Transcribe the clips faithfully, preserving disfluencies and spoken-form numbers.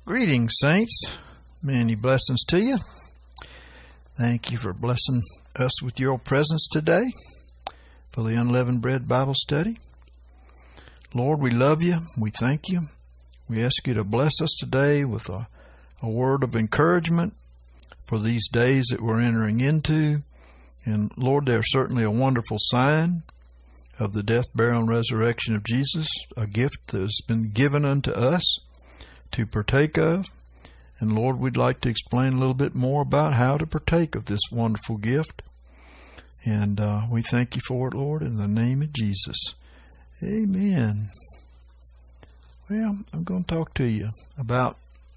Greetings, saints. Many blessings to you. Thank you for blessing us with your presence today for the Unleavened Bread Bible Study. Lord, we love you. We thank you. We ask you to bless us today with a, a word of encouragement for these days that we're entering into. And Lord, they're certainly a wonderful sign of the death, burial, and resurrection of Jesus, a gift that has been given unto us to partake of. And Lord, we'd like to explain a little bit more about how to partake of this wonderful gift. And uh, we thank you for it, Lord, in the name of Jesus. Amen. Well, I'm going to talk to you about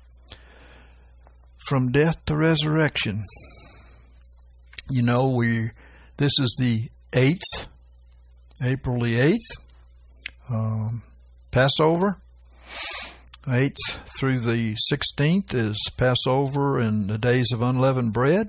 from death to resurrection. You know, we this is the eighth, April the eighth, um, Passover. eighth through the sixteenth is Passover and the days of unleavened bread.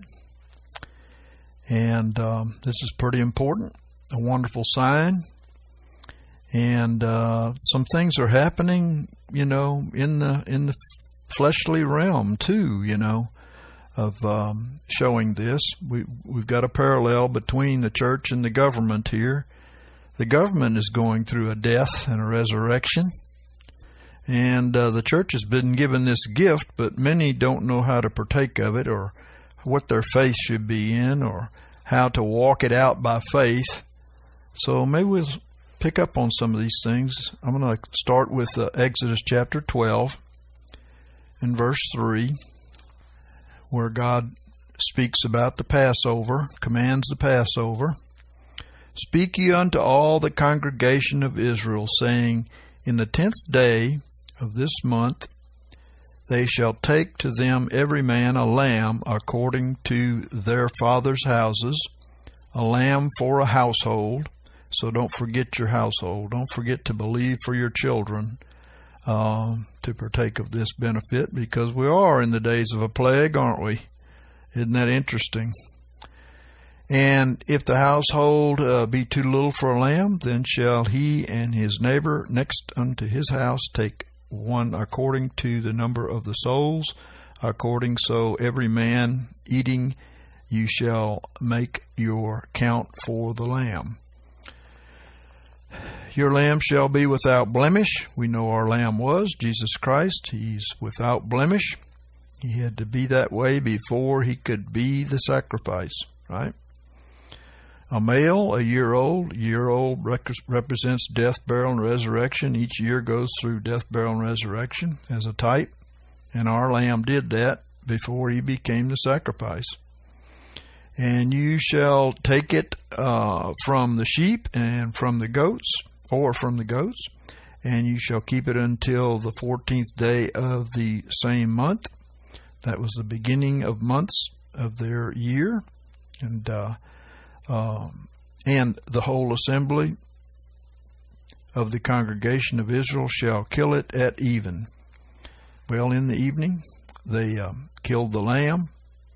And um, this is pretty important, a wonderful sign. And uh, some things are happening, you know, in the in the fleshly realm too, you know, of um, showing this. We, we've got a parallel between the church and the government here. The government is going through a death and a resurrection. And uh, the church has been given this gift, but many don't know how to partake of it or what their faith should be in or how to walk it out by faith. So maybe we'll pick up on some of these things. I'm going to start with uh, Exodus chapter twelve and verse three, where God speaks about the Passover, commands the Passover. Speak ye unto all the congregation of Israel, saying, in the tenth day of this month they shall take to them every man a lamb according to their fathers' houses, a lamb for a household. So don't forget your household. Don't forget to believe for your children uh, to partake of this benefit, because we are in the days of a plague, aren't we? Isn't that interesting? And if the household uh, be too little for a lamb, then shall he and his neighbor next unto his house take one according to the number of the souls, according so every man eating you shall make your count for the lamb. Your lamb shall be without blemish. We know our lamb was Jesus Christ. He's without blemish. He had to be that way before he could be the sacrifice, right? A male, a year old. Year old represents death, burial, and resurrection. Each year goes through death, burial, and resurrection as a type. And our lamb did that before he became the sacrifice. And you shall take it uh, from the sheep and from the goats, or from the goats, and you shall keep it until the fourteenth day of the same month. That was the beginning of months of their year. And uh, um, and the whole assembly of the congregation of Israel shall kill it at even. Well, in the evening, they um, killed the lamb,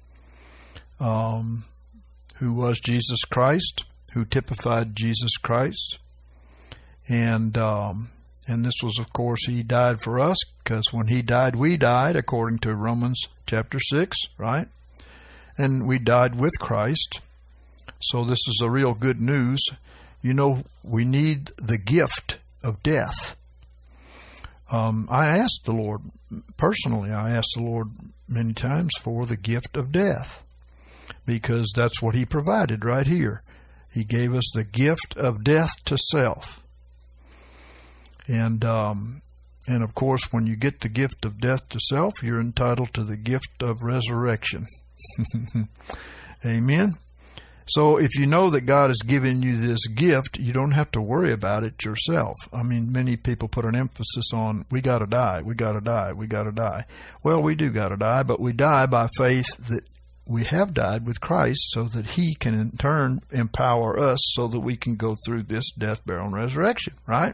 um, who was Jesus Christ, who typified Jesus Christ. And um, and this was, of course, he died for us, because when he died, we died, according to Romans chapter six, right? And we died with Christ. So this is a real good news. You know, we need the gift of death. Um, I asked the Lord, personally, I asked the Lord many times for the gift of death, because that's what he provided right here. He gave us the gift of death to self. And, um, and of course, when you get the gift of death to self, you're entitled to the gift of resurrection. Amen. So if you know that God has given you this gift, you don't have to worry about it yourself. I mean, many people put an emphasis on, we got to die, we got to die, we got to die. Well, we do got to die, but we die by faith that we have died with Christ, so that he can in turn empower us so that we can go through this death, burial, and resurrection, right?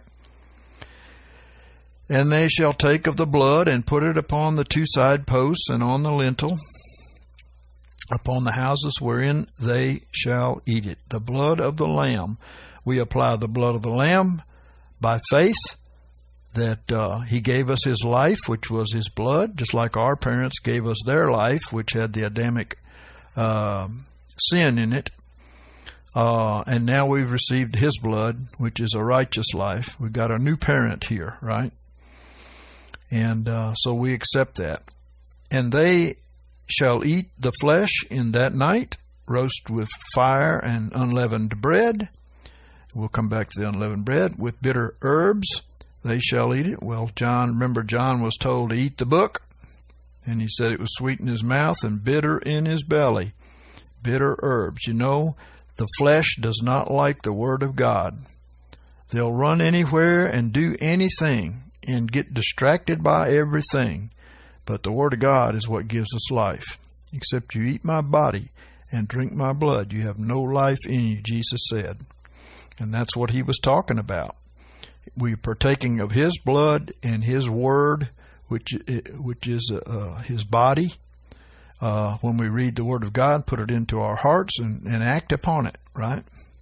And they shall take of the blood and put it upon the two side posts and on the lintel, upon the houses wherein they shall eat it. The blood of the Lamb. We apply the blood of the Lamb by faith that uh, he gave us his life, which was his blood, just like our parents gave us their life, which had the Adamic uh, sin in it. Uh, and now we've received his blood, which is a righteous life. We've got a new parent here, right? And uh, so we accept that. And they shall eat the flesh in that night, roast with fire and unleavened bread. We'll come back to the unleavened bread. With bitter herbs, they shall eat it. Well, John, remember John was told to eat the book, and he said it was sweet in his mouth and bitter in his belly. Bitter herbs. You know, the flesh does not like the Word of God. They'll run anywhere and do anything and get distracted by everything. But the Word of God is what gives us life. Except you eat my body and drink my blood, you have no life in you, Jesus said. And that's what he was talking about. We're partaking of his blood and his word, which which is uh, his body. Uh, when we read the Word of God, put it into our hearts and, and act upon it, right?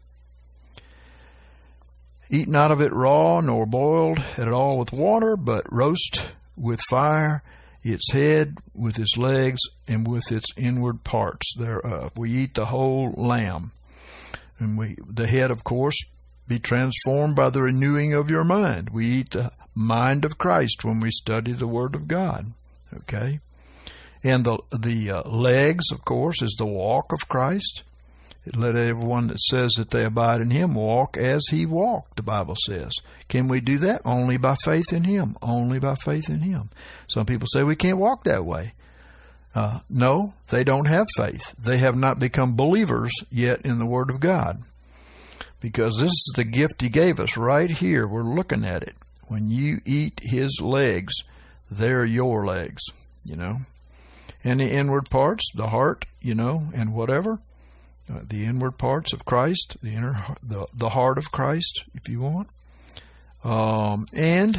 Eat not of it raw, nor boiled at all with water, but roast with fire its head with its legs and with its inward parts thereof. We eat the whole lamb. And we, the head, of course, be transformed by the renewing of your mind. We eat the mind of Christ when we study the Word of God. Okay? And the the uh, legs, of course, is the walk of Christ. Let everyone that says that they abide in him walk as he walked, the Bible says. Can we do that? Only by faith in him. Only by faith in him. Some people say we can't walk that way. Uh, no, they don't have faith. They have not become believers yet in the Word of God. Because this is the gift he gave us right here. We're looking at it. When you eat his legs, they're your legs, you know. And the inward parts, the heart, you know, and whatever. Uh, the inward parts of Christ, the inner, the, the heart of Christ, if you want. Um, and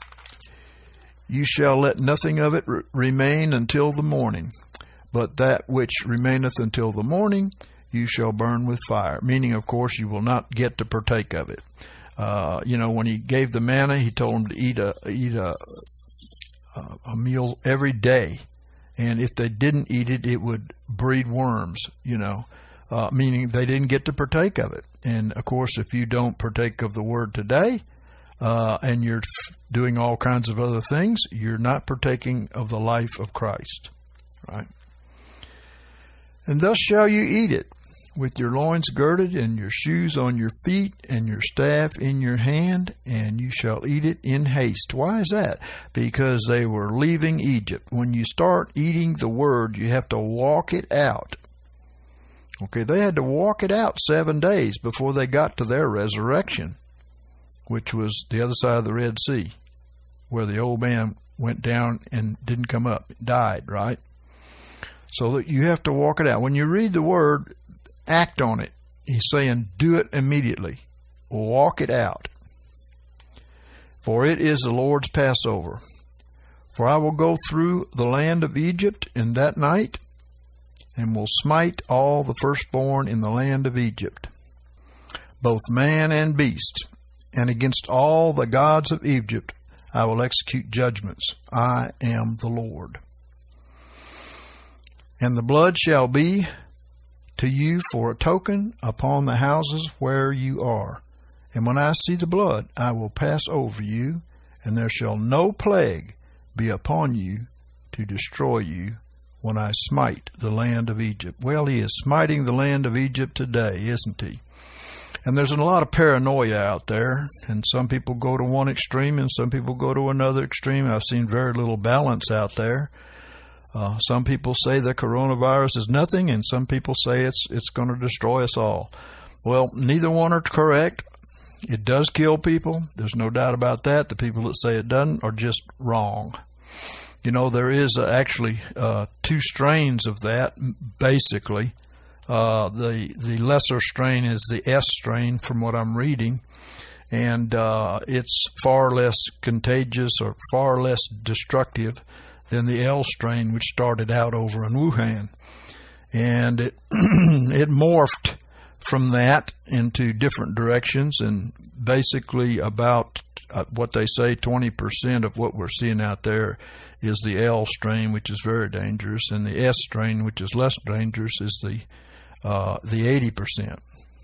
you shall let nothing of it re- remain until the morning. But that which remaineth until the morning, you shall burn with fire. Meaning, of course, you will not get to partake of it. Uh, you know, when he gave the manna, he told them to eat a eat a a meal every day, and if they didn't eat it, it would breed worms. You know. Uh, meaning they didn't get to partake of it. And, of course, if you don't partake of the Word today uh, and you're f- doing all kinds of other things, you're not partaking of the life of Christ. Right? And thus shall you eat it, with your loins girded and your shoes on your feet and your staff in your hand, and you shall eat it in haste. Why is that? Because they were leaving Egypt. When you start eating the Word, you have to walk it out. Okay, they had to walk it out seven days before they got to their resurrection, which was the other side of the Red Sea, where the old man went down and didn't come up, died, right? So that you have to walk it out. When you read the Word, act on it. He's saying, do it immediately. Walk it out. For it is the Lord's Passover. For I will go through the land of Egypt in that night, and will smite all the firstborn in the land of Egypt, both man and beast, and against all the gods of Egypt I will execute judgments. I am the Lord. And the blood shall be to you for a token upon the houses where you are. And when I see the blood, I will pass over you, and there shall no plague be upon you to destroy you, when I smite the land of Egypt. Well, he is smiting the land of Egypt today, isn't he? And there's a lot of paranoia out there, and some people go to one extreme and some people go to another extreme. I've seen very little balance out there. Uh, some people say the coronavirus is nothing, and some people say it's it's going to destroy us all. Well, neither one are correct. It does kill people. There's no doubt about that. The people that say it doesn't are just wrong. You know, there is uh, actually uh, two strains of that, basically. Uh, the the lesser strain is the S strain, from what I'm reading, and uh, it's far less contagious or far less destructive than the L strain, which started out over in Wuhan. And it it morphed from that into different directions and basically about uh, what they say twenty percent of what we're seeing out there is the L strain, which is very dangerous, and the S strain, which is less dangerous, is the uh, the eighty percent.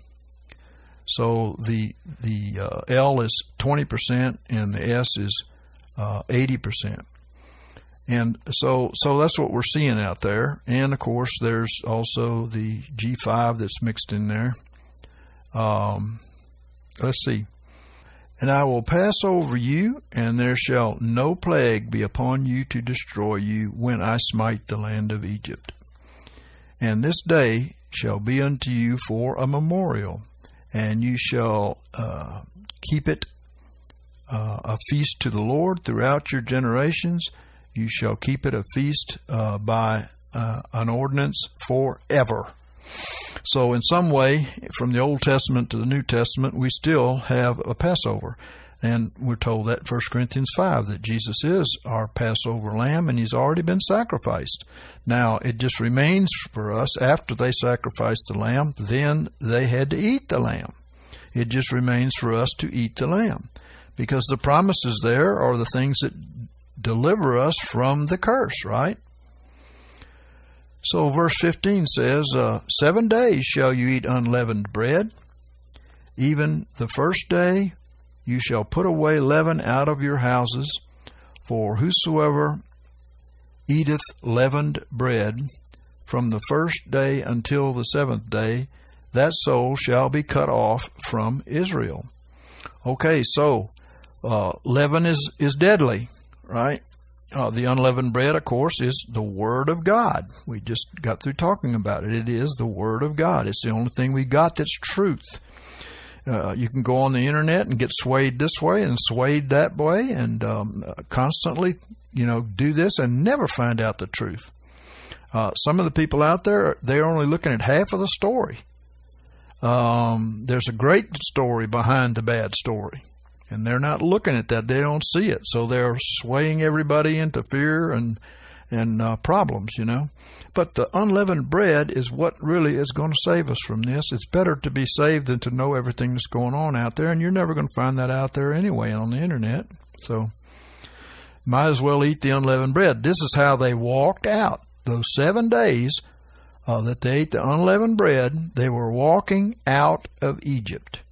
So the the uh, L is twenty percent and the S is uh, eighty percent. And so so that's what we're seeing out there. And, of course, there's also the G five that's mixed in there. Um, let's see. And I will pass over you, and there shall no plague be upon you to destroy you when I smite the land of Egypt. And this day shall be unto you for a memorial, and you shall uh, keep it uh, a feast to the Lord throughout your generations. You shall keep it a feast uh, by uh, an ordinance forever. So in some way, from the Old Testament to the New Testament, we still have a Passover. And we're told that in First Corinthians five, that Jesus is our Passover lamb, and he's already been sacrificed. Now, it just remains for us, after they sacrificed the lamb, then they had to eat the lamb. It just remains for us to eat the lamb, because the promises there are the things that deliver us from the curse, right? So verse fifteen says, uh, Seven days shall you eat unleavened bread. Even the first day you shall put away leaven out of your houses. For whosoever eateth leavened bread from the first day until the seventh day, that soul shall be cut off from Israel. Okay, so uh, leaven is, is deadly, right? Uh, the unleavened bread, of course, is the Word of God. We just got through talking about it. It is the Word of God. It's the only thing we got that's truth. Uh, you can go on the internet and get swayed this way and swayed that way, and um, constantly, you know, do this and never find out the truth. Uh, some of the people out there, they're only looking at half of the story. Um, there's a great story behind the bad story. And they're not looking at that. They don't see it. So they're swaying everybody into fear and and uh, problems, you know. But the unleavened bread is what really is going to save us from this. It's better to be saved than to know everything that's going on out there. And you're never going to find that out there anyway on the internet. So might as well eat the unleavened bread. This is how they walked out. Those seven days uh, that they ate the unleavened bread, they were walking out of Egypt.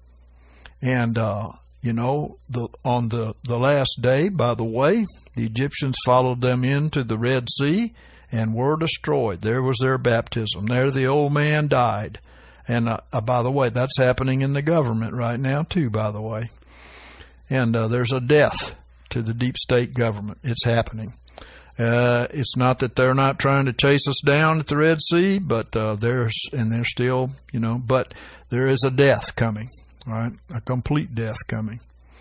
And uh You know, the, on the, the last day, by the way, the Egyptians followed them into the Red Sea and were destroyed. There was their baptism. There the old man died. And uh, uh, by the way, that's happening in the government right now too, by the way. And uh, there's a death to the deep state government. It's happening. Uh, it's not that they're not trying to chase us down at the Red Sea, but uh, there's, and they're still, you know, but there is a death coming. Right, a complete death coming,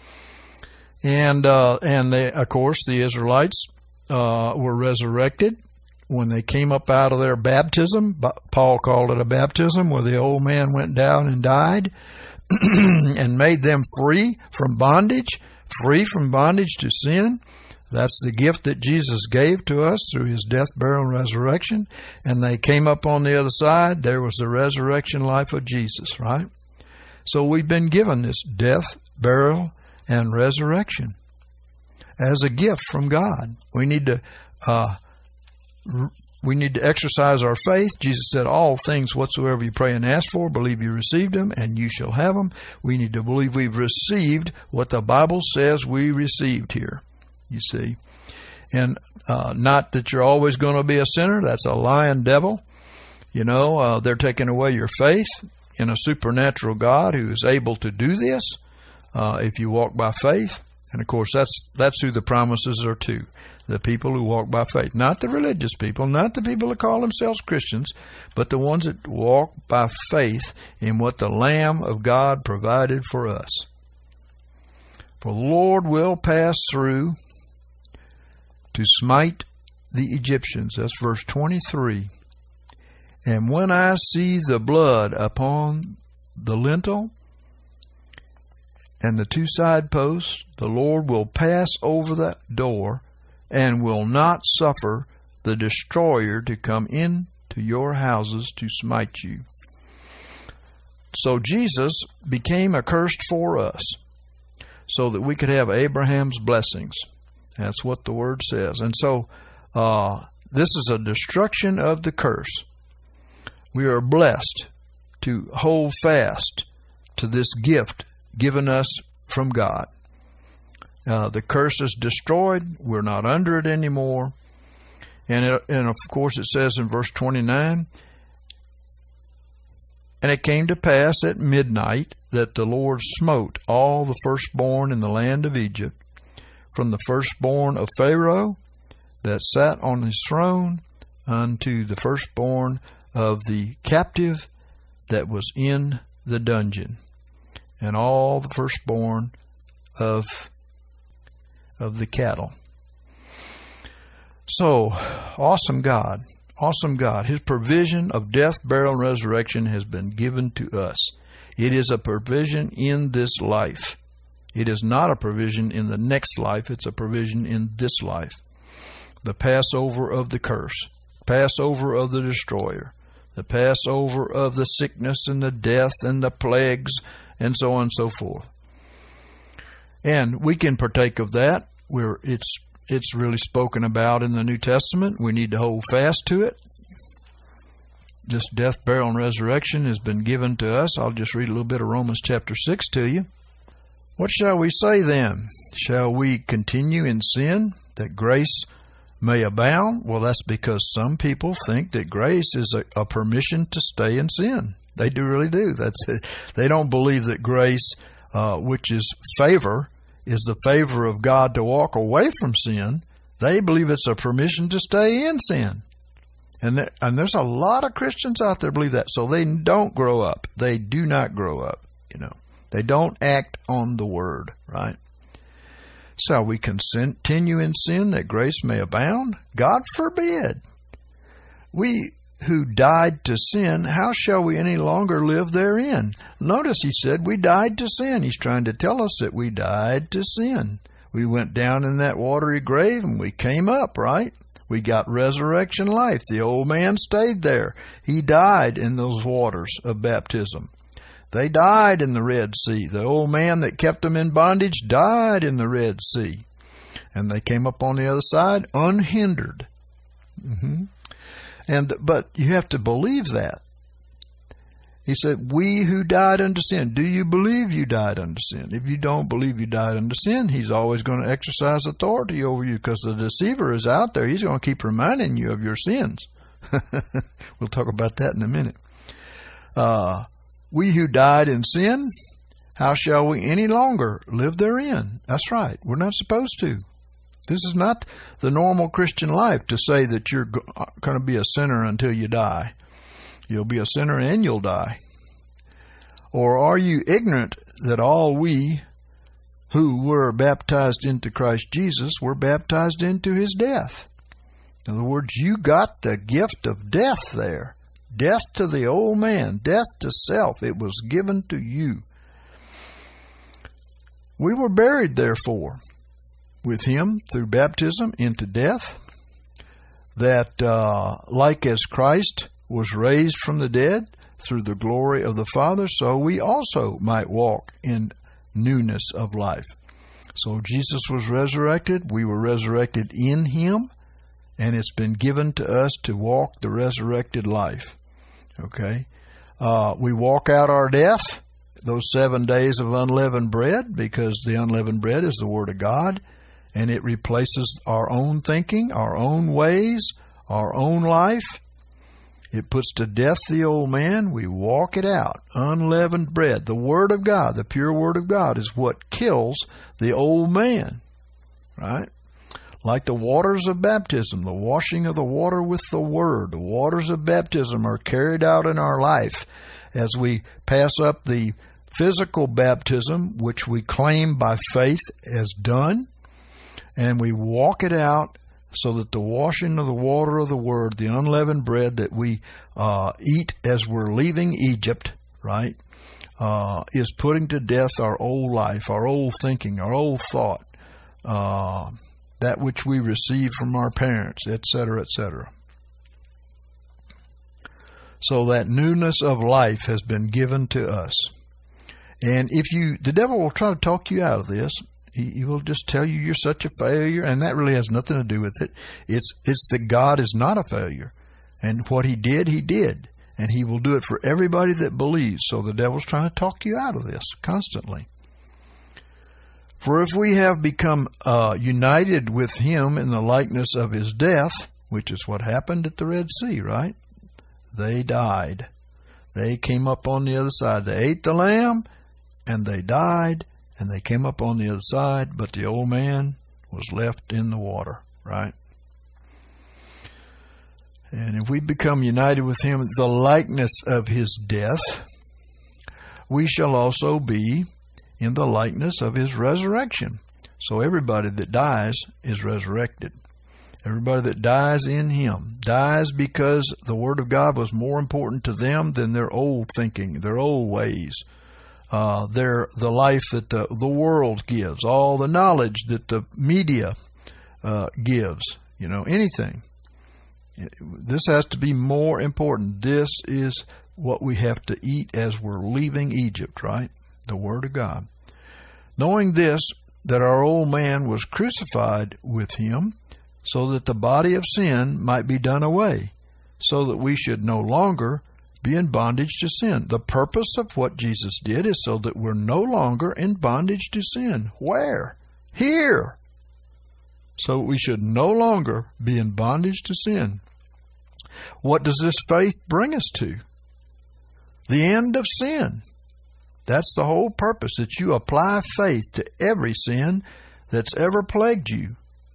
and uh, and they, of course, the Israelites uh, were resurrected when they came up out of their baptism. Paul called it a baptism, where the old man went down and died, and made them free from bondage, free from bondage to sin. That's the gift that Jesus gave to us through his death, burial, and resurrection. And they came up on the other side. There was the resurrection life of Jesus, right? So we've been given this death, burial, and resurrection as a gift from God. We need to uh, we need to exercise our faith. Jesus said, all things whatsoever you pray and ask for, believe you received them, and you shall have them. We need to believe we've received what the Bible says we received here, you see. And uh, not that you're always going to be a sinner. That's a lying devil. You know, uh, they're taking away your faith in a supernatural God who is able to do this uh, if you walk by faith. And, of course, that's that's who the promises are to, the people who walk by faith. Not the religious people, not the people that call themselves Christians, but the ones that walk by faith in what the Lamb of God provided for us. For the Lord will pass through to smite the Egyptians. That's verse twenty-three. And when I see the blood upon the lintel and the two side posts, the Lord will pass over that door and will not suffer the destroyer to come into your houses to smite you. So Jesus became accursed for us so that we could have Abraham's blessings. That's what the word says. And so uh, this is a destruction of the curse. We are blessed to hold fast to this gift given us from God. Uh, the curse is destroyed. We're not under it anymore. And, it, and of course it says in verse twenty-nine, and it came to pass at midnight that the Lord smote all the firstborn in the land of Egypt, from the firstborn of Pharaoh that sat on his throne unto the firstborn of the captive that was in the dungeon, and all the firstborn of of the cattle. So, awesome God, awesome God. His provision of death, burial, and resurrection has been given to us. It is a provision in this life. It is not a provision in the next life. It's a provision in this life. The Passover of the curse, Passover of the destroyer, the Passover of the sickness and the death and the plagues, and so on and so forth. And we can partake of that. We're, it's it's really spoken about in the New Testament. We need to hold fast to it. This death, burial, and resurrection has been given to us. I'll just read a little bit of Romans chapter six to you. What shall we say then? Shall we continue in sin that grace may abound? Well, that's because some people think that grace is a, a permission to stay in sin. They do really do. That's it. They don't believe that grace, uh, which is favor, is the favor of God to walk away from sin. They believe it's a permission to stay in sin. And, th- and there's a lot of Christians out there believe that. So they don't grow up. They do not grow up, you know. They don't act on the word, right? Shall we continue in sin that grace may abound? God forbid. We who died to sin, how shall we any longer live therein? Notice he said we died to sin. He's trying to tell us that we died to sin. We went down in that watery grave and we came up, right? We got resurrection life. The old man stayed there. He died in those waters of baptism. They died in the Red Sea. The old man that kept them in bondage died in the Red Sea. And they came up on the other side unhindered. Mm-hmm. And but you have to believe that. He said, we who died unto sin. Do you believe you died unto sin? If you don't believe you died unto sin, he's always going to exercise authority over you because the deceiver is out there. He's going to keep reminding you of your sins. We'll talk about that in a minute. Uh, we who died in sin, how shall we any longer live therein? That's right. We're not supposed to. This is not the normal Christian life to say that you're going to be a sinner until you die. You'll be a sinner and you'll die. Or are you ignorant that all we who were baptized into Christ Jesus were baptized into his death? In other words, you got the gift of death there. Death to the old man, death to self. It was given to you. We were buried, therefore, with him through baptism into death, that uh, like as Christ was raised from the dead through the glory of the Father, so we also might walk in newness of life. So Jesus was resurrected. We were resurrected in him, and it's been given to us to walk the resurrected life. Okay? Uh, we walk out our death, those seven days of unleavened bread, because the unleavened bread is the Word of God, and it replaces our own thinking, our own ways, our own life. It puts to death the old man. We walk it out. Unleavened bread. The Word of God, the pure Word of God, is what kills the old man. Right? Like the waters of baptism, the washing of the water with the Word. The waters of baptism are carried out in our life as we pass up the physical baptism, which we claim by faith as done, and we walk it out so that the washing of the water of the Word, the unleavened bread that we uh, eat as we're leaving Egypt, right, uh, is putting to death our old life, our old thinking, our old thought, uh, that which we received from our parents, et cetera, et cetera. So that newness of life has been given to us. And if you, the devil will try to talk you out of this. He, he will just tell you you're such a failure, and that really has nothing to do with it. It's, it's that God is not a failure. And what he did, he did. And he will do it for everybody that believes. So the devil's trying to talk you out of this constantly. For if we have become uh, united with him in the likeness of his death, which is what happened at the Red Sea, right? They died. They came up on the other side. They ate the lamb, and they died, and they came up on the other side, but the old man was left in the water, right? And if we become united with him in the likeness of his death, we shall also be in the likeness of his resurrection. So everybody that dies is resurrected. Everybody that dies in him dies because the Word of God was more important to them than their old thinking, their old ways, uh, their the life that the, the world gives, all the knowledge that the media uh, gives, you know, anything. This has to be more important. This is what we have to eat as we're leaving Egypt, right? The Word of God. Knowing this, that our old man was crucified with him, so that the body of sin might be done away, so that we should no longer be in bondage to sin. The purpose of what Jesus did is so that we're no longer in bondage to sin. Where? Here. So we should no longer be in bondage to sin. What does this faith bring us to? The end of sin. That's the whole purpose, that you apply faith to every sin that's ever plagued you.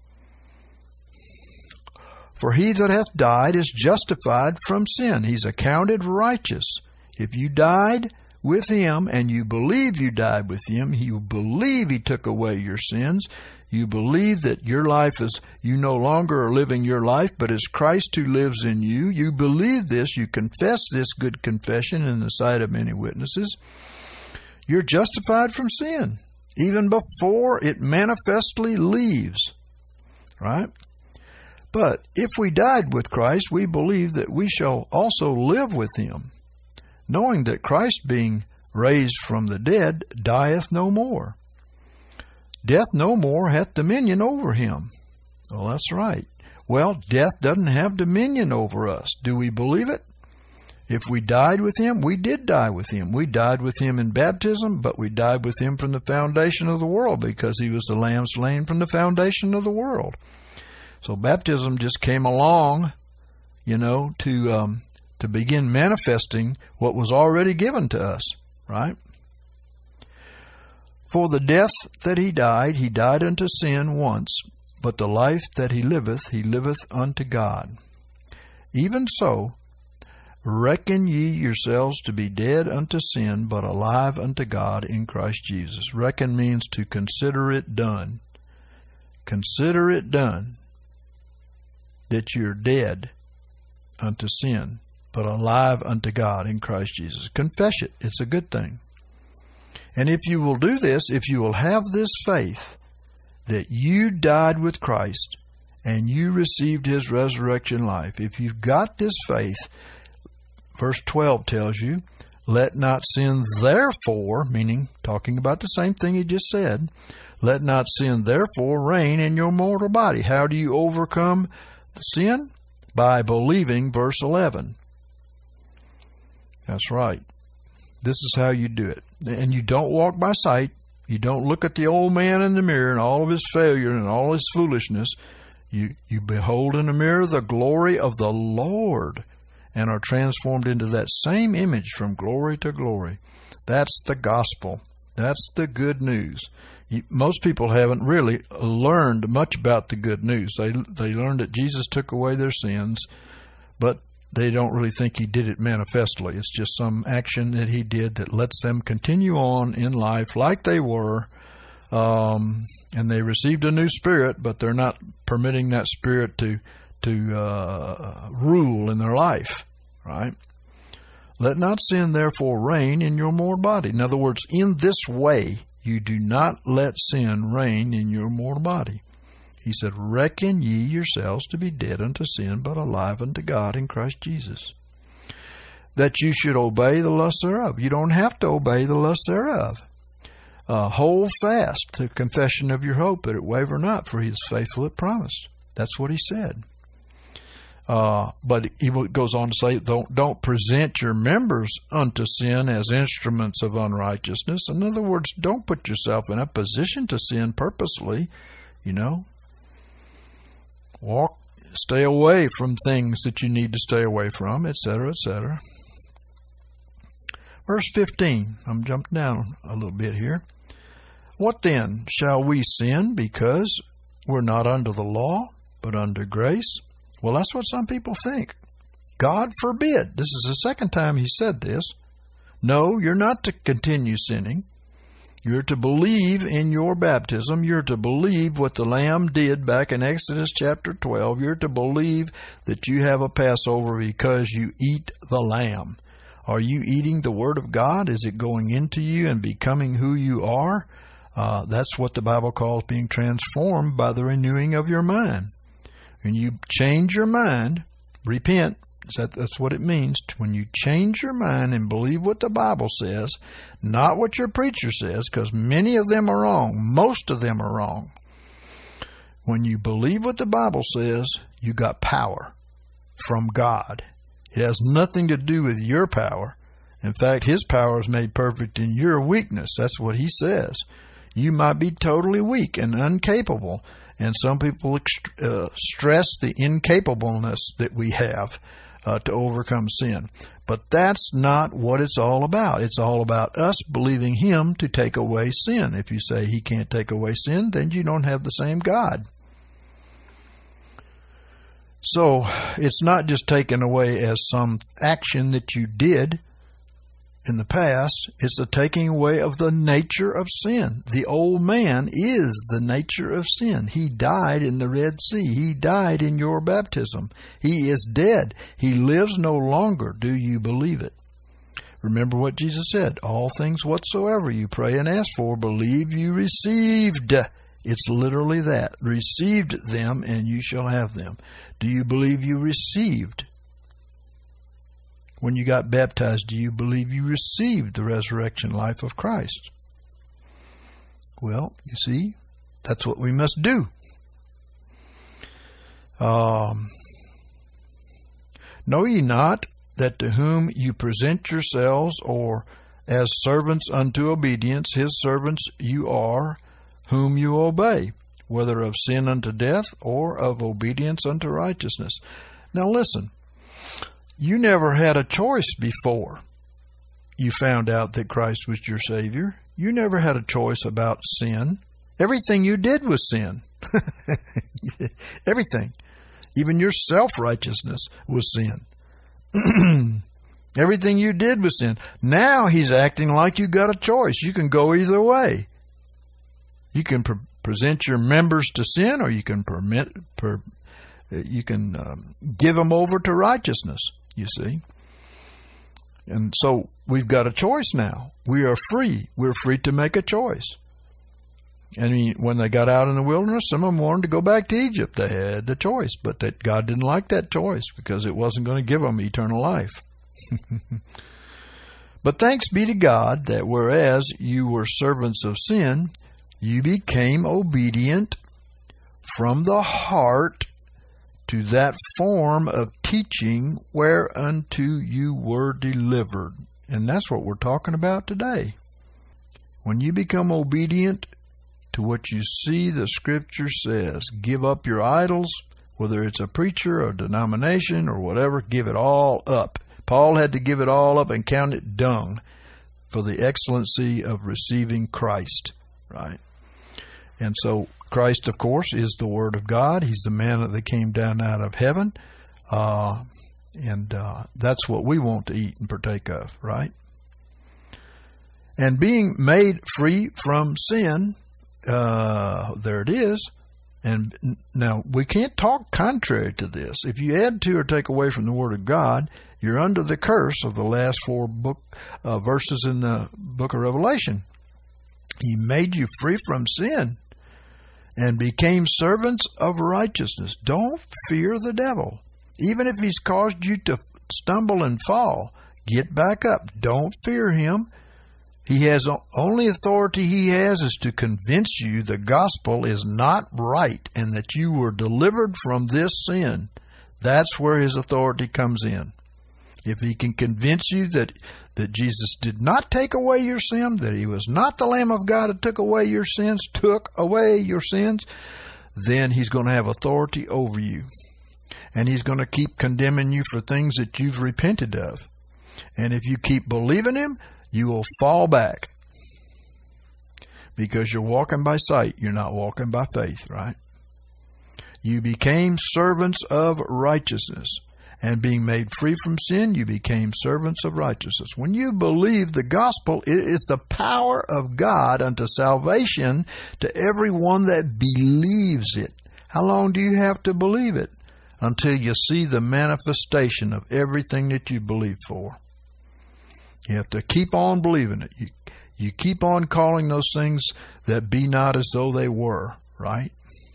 For he that hath died is justified from sin. He's accounted righteous. If you died with him and you believe you died with him, you believe he took away your sins, you believe that your life is, you no longer are living your life, but it's Christ who lives in you. You believe this, you confess this good confession in the sight of many witnesses. You're justified from sin, even before it manifestly leaves, right? But if we died with Christ, we believe that we shall also live with him, knowing that Christ, being raised from the dead, dieth no more. Death no more hath dominion over him. Well, that's right. Well, death doesn't have dominion over us. Do we believe it? If we died with him, we did die with him. We died with him in baptism, but we died with him from the foundation of the world, because he was the lamb slain from the foundation of the world. So baptism just came along, you know, to um, to begin manifesting what was already given to us, right? For the death that he died, he died unto sin once, but the life that he liveth, he liveth unto God. Even so, reckon ye yourselves to be dead unto sin, but alive unto God in Christ Jesus. Reckon means to consider it done. Consider it done that you're dead unto sin, but alive unto God in Christ Jesus. Confess it. It's a good thing. And if you will do this, if you will have this faith that you died with Christ and you received his resurrection life, if you've got this faith, verse twelve tells you, let not sin therefore, meaning talking about the same thing he just said, let not sin therefore reign in your mortal body. How do you overcome the sin? By believing, verse eleven. That's right. This is how you do it. And you don't walk by sight. You don't look at the old man in the mirror and all of his failure and all his foolishness. You, you behold in the mirror the glory of the Lord and are transformed into that same image from glory to glory. That's the gospel. That's the good news. You, most people haven't really learned much about the good news. They they learned that Jesus took away their sins, but they don't really think he did it manifestly. It's just some action that he did that lets them continue on in life like they were, um, and they received a new spirit, but they're not permitting that spirit to to uh, rule in their life, right? Let not sin therefore reign in your mortal body. In other words, in this way, you do not let sin reign in your mortal body. He said, reckon ye yourselves to be dead unto sin, but alive unto God in Christ Jesus. that you should obey the lust thereof. You don't have to obey the lust thereof. Uh, hold fast to the confession of your hope, that it waver not, for he is faithful that promised. That's what he said. Uh, but he goes on to say, don't, don't present your members unto sin as instruments of unrighteousness. In other words, don't put yourself in a position to sin purposely, you know. Walk, stay away from things that you need to stay away from, et cetera, et cetera. Verse fifteen, I'm jumping down a little bit here. What then? Shall we sin because we're not under the law, but under grace? Well, that's what some people think. God forbid. This is the second time he said this. No, you're not to continue sinning. You're to believe in your baptism. You're to believe what the Lamb did back in Exodus chapter twelve. You're to believe that you have a Passover because you eat the Lamb. Are you eating the Word of God? Is it going into you and becoming who you are? Uh, that's what the Bible calls being transformed by the renewing of your mind. When you change your mind, repent, that, that's what it means. When you change your mind and believe what the Bible says, not what your preacher says, because many of them are wrong. Most of them are wrong. When you believe what the Bible says, you got power from God. It has nothing to do with your power. In fact, His power is made perfect in your weakness. That's what He says. You might be totally weak and incapable. And some people uh, stress the incapableness that we have uh, to overcome sin. But that's not what it's all about. It's all about us believing Him to take away sin. If you say He can't take away sin, then you don't have the same God. So it's not just taken away as some action that you did in the past. It's the taking away of the nature of sin. The old man is the nature of sin. He died in the Red Sea. He died in your baptism. He is dead. He lives no longer. Do you believe it? Remember what Jesus said. All things whatsoever you pray and ask for, believe you received. It's literally that. Received them, and you shall have them. Do you believe you received? When you got baptized, do you believe you received the resurrection life of Christ? Well, you see, that's what we must do. Um, know ye not that to whom you present yourselves, or as servants unto obedience, His servants you are, whom you obey, whether of sin unto death or of obedience unto righteousness? Now listen. You never had a choice before you found out that Christ was your Savior. You never had a choice about sin. Everything you did was sin. Everything. Even your self-righteousness was sin. Everything you did was sin. Now He's acting like you got a choice. You can go either way. You can pre- present your members to sin, or you can permit, per, you can um, give them over to righteousness. You see. And so we've got a choice now. We are free. We're free to make a choice. I mean, when they got out in the wilderness, some of them wanted to go back to Egypt. They had the choice, but that God didn't like that choice because it wasn't going to give them eternal life. But thanks be to God that whereas you were servants of sin, you became obedient from the heart to that form of teaching whereunto you were delivered. And that's what we're talking about today. When you become obedient to what you see the Scripture says, give up your idols, whether it's a preacher or a denomination or whatever, give it all up. Paul had to give it all up and count it dung for the excellency of receiving Christ, right? And so Christ, of course, is the Word of God. He's the manna that came down out of heaven. Uh, and uh, that's what we want to eat and partake of, right? And being made free from sin, uh, there it is. And now, we can't talk contrary to this. If you add to or take away from the Word of God, you're under the curse of the last four book uh, verses in the book of Revelation. He made you free from sin and became servants of righteousness. Don't fear the devil. Even if he's caused you to stumble and fall, Get back up. Don't fear him. He has only authority he has is to convince you the gospel is not right and that you were delivered from this sin. That's where his authority comes in. If he can convince you that, that Jesus did not take away your sin, that he was not the Lamb of God that took away your sins, took away your sins, then he's going to have authority over you. And he's going to keep condemning you for things that you've repented of. And if you keep believing him, you will fall back. Because you're walking by sight, you're not walking by faith, right? You became servants of righteousness. And being made free from sin, you became servants of righteousness. When you believe the gospel, it is the power of God unto salvation to everyone that believes it. How long do you have to believe it? Until you see the manifestation of everything that you believe for. You have to keep on believing it. You, you keep on calling those things that be not as though they were, right?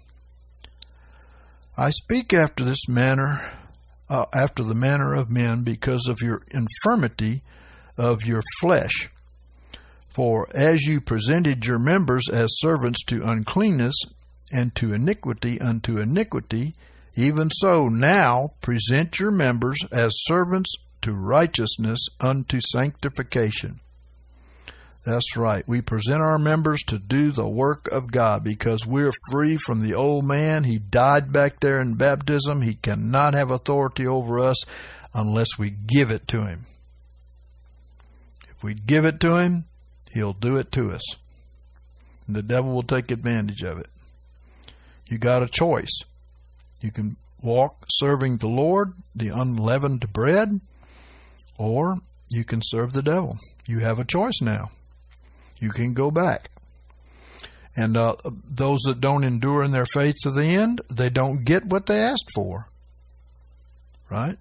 I speak after this manner, uh, after the manner of men, because of your infirmity of your flesh. For as you presented your members as servants to uncleanness, and to iniquity unto iniquity, even so now present your members as servants to righteousness unto sanctification. That's right. We present our members to do the work of God because we're free from the old man. He died back there in baptism. He cannot have authority over us unless we give it to him. If we give it to him, he'll do it to us. And the devil will take advantage of it. You got a choice. You can walk serving the Lord, the unleavened bread, or you can serve the devil. You have a choice now. You can go back. And uh, those that don't endure in their faith to the end, they don't get what they asked for. Right?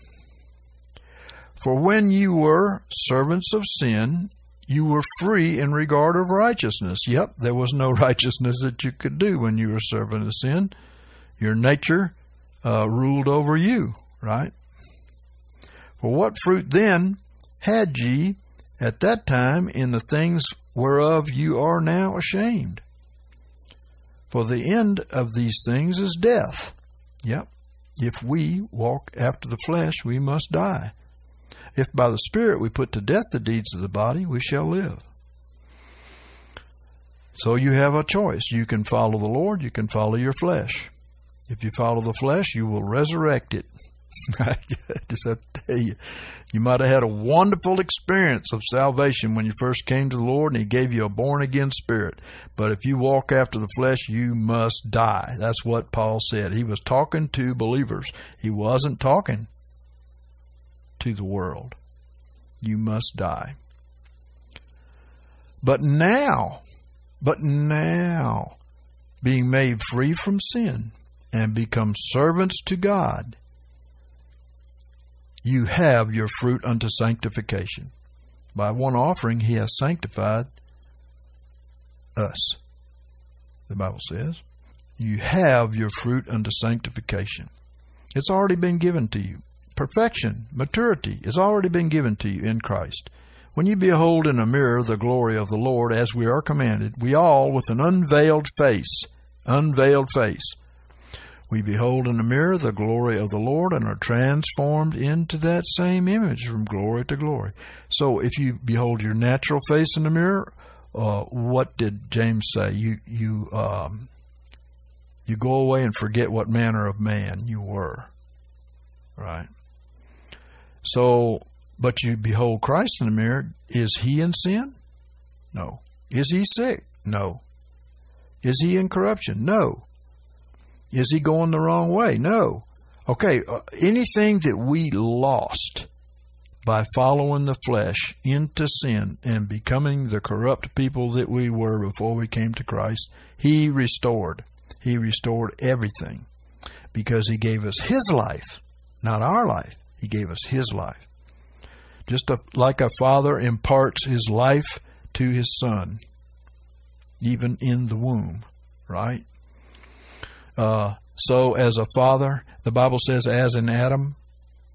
For when you were servants of sin, you were free in regard of righteousness. Yep, there was no righteousness that you could do when you were servant of sin. Your nature uh, ruled over you, right? For what fruit then had ye at that time in the things whereof you are now ashamed? For the end of these things is death. Yep, if we walk after the flesh, we must die. If by the Spirit we put to death the deeds of the body, we shall live. So you have a choice. You can follow the Lord, you can follow your flesh. If you follow the flesh, you will resurrect it. I just have to tell you, you might have had a wonderful experience of salvation when you first came to the Lord and he gave you a born-again spirit. But if you walk after the flesh, you must die. That's what Paul said. He was talking to believers. He wasn't talking to the world. You must die. But now, but now, being made free from sin and become servants to God, you have your fruit unto sanctification. By one offering, he has sanctified us. The Bible says, you have your fruit unto sanctification. It's already been given to you. Perfection, maturity has already been given to you in Christ. When you behold in a mirror the glory of the Lord as we are commanded, we all with an unveiled face, unveiled face, we behold in a mirror the glory of the Lord and are transformed into that same image from glory to glory. So if you behold your natural face in the mirror, uh, what did James say? You you um, you go away and forget what manner of man you were. Right? So, but you behold Christ in the mirror. Is he in sin? No. Is he sick? No. Is he in corruption? No. Is he going the wrong way? No. Okay, uh, anything that we lost by following the flesh into sin and becoming the corrupt people that we were before we came to Christ, he restored. He restored everything because he gave us his life, not our life. He gave us his life. Just a, like a father imparts his life to his son, even in the womb, right? Uh, so as a father, the Bible says, as in Adam,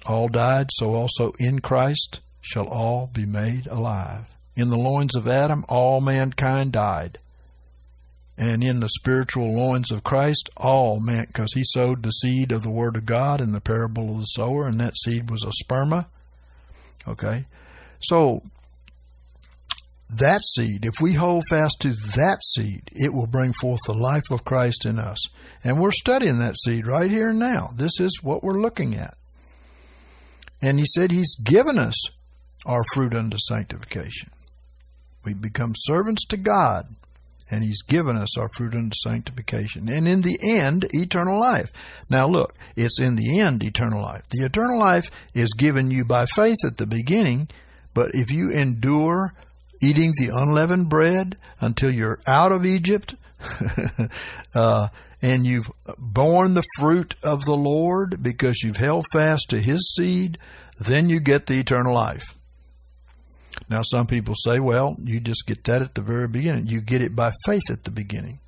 all died, so also in Christ shall all be made alive. In the loins of Adam, all mankind died. And in the spiritual loins of Christ, all man, because he sowed the seed of the Word of God in the parable of the sower, and that seed was a sperma. Okay? So, that seed, if we hold fast to that seed, it will bring forth the life of Christ in us. And we're studying that seed right here and now. This is what we're looking at. And he said he's given us our fruit unto sanctification. We become servants to God. And he's given us our fruit unto sanctification. And in the end, eternal life. Now look, it's in the end eternal life. The eternal life is given you by faith at the beginning, but if you endure eating the unleavened bread until you're out of Egypt, uh, and you've borne the fruit of the Lord because you've held fast to his seed, then you get the eternal life. Now, some people say, well, you just get that at the very beginning. You get it by faith at the beginning.